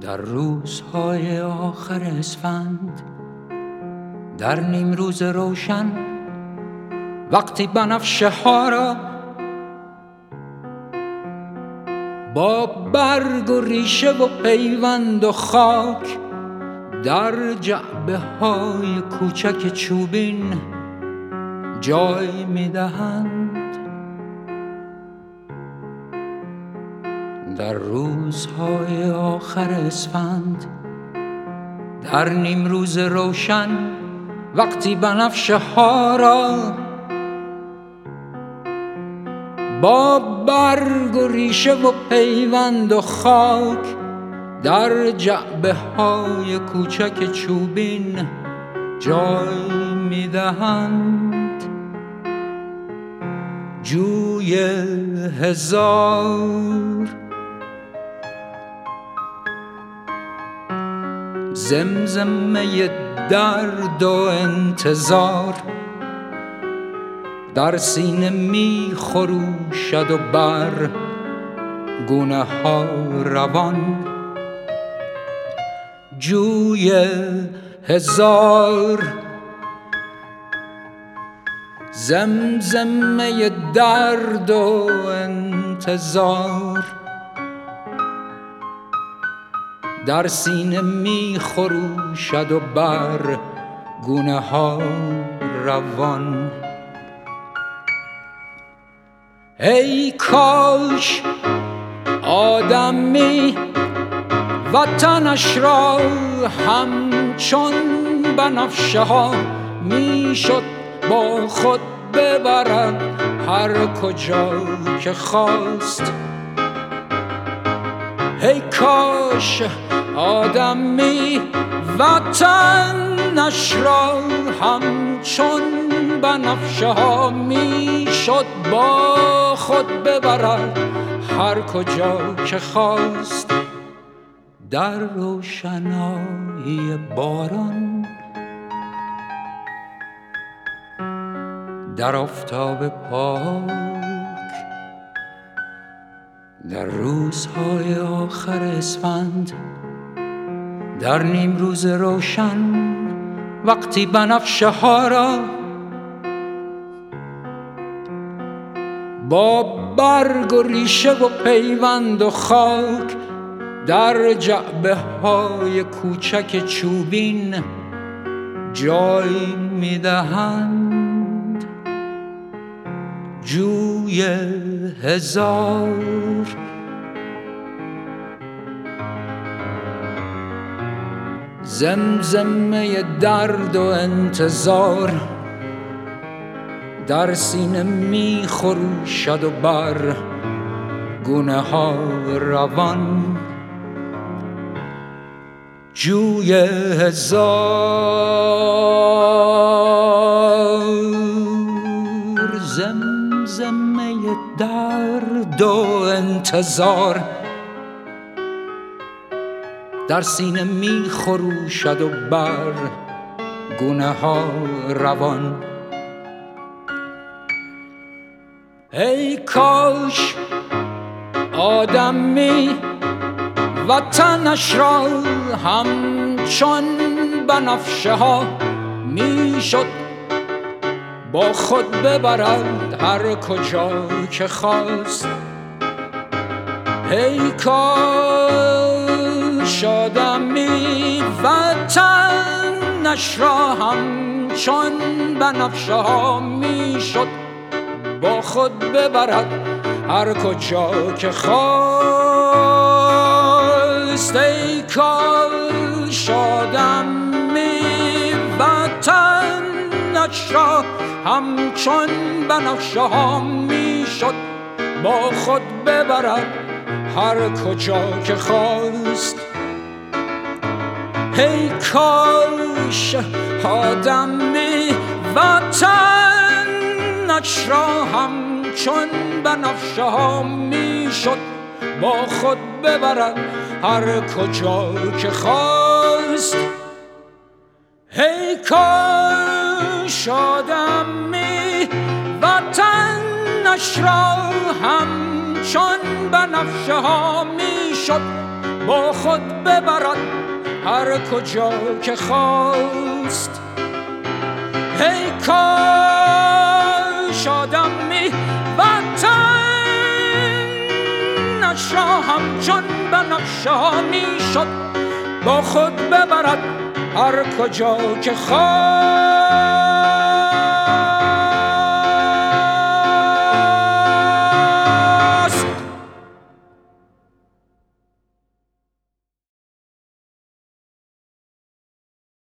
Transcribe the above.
در روزهای آخر اسفند، در نیم روز روشن، وقتی بنفشه ها را با برگ و ریشه و پیوند و خاک در جعبه های کوچک چوبین جای میدهند. در روزهای آخر اسفند، در نیم روز روشن، وقتی بنفشه ها را با برگ و ریشه و پیوند و خاک در جعبه های کوچک چوبین جای میدهند. جوی هزار زمزمه درد و انتظار در سینه می خروشد و بر گونه ها روان. جوی هزار زمزمه درد و انتظار در سینه می خروشد و بر گونه ها روان. ای کاش آدمی وطنش را همچون بنفشه ها میشد با خود ببرد هر کجا که خواست. ای کاش آدمی وطنش را همچون بنفشه ها میشد با خود ببرد هر کجا که خواست. در روشنایی باران، در آفتاب پاک، در روزهای آخر اسفند، در نیم روز روشن، وقتی بنفشه ها را با برگ و ریشه و پیوند و خاک در جعبه های کوچک چوبین جای میدهند. جوی هزار زمزمه درد و انتظار در سینه می خروشد و بر گونه ها روان. جوی هزار زمزمه درد و انتظار در سینه می خروشد و بر گونه ها روان. ای کاش آدمی وطنش را همچون بنفشه ها میشد با خود ببرد هر کجا که خواست. ای کاش آدمی وطنش را همچون بنفشه ها میشد با خود ببرد هر کجا که خواست. ای کاش آدمی وطنش را همچون بنفشه ها میشد با خود ببرد هر کجا که خواست. ای کاش آدمی وطنش را همچون بنفشه ها میشد با خود ببرد هر کجا که خواست. ای کاش آدمی وطنش را همچون بنفشه ها میشد با خود ببرد هر کجا که خواست. ای کاش آدمی وطنش را همچون بنفشه ها میشد با خود ببرد هر کجا که خواست.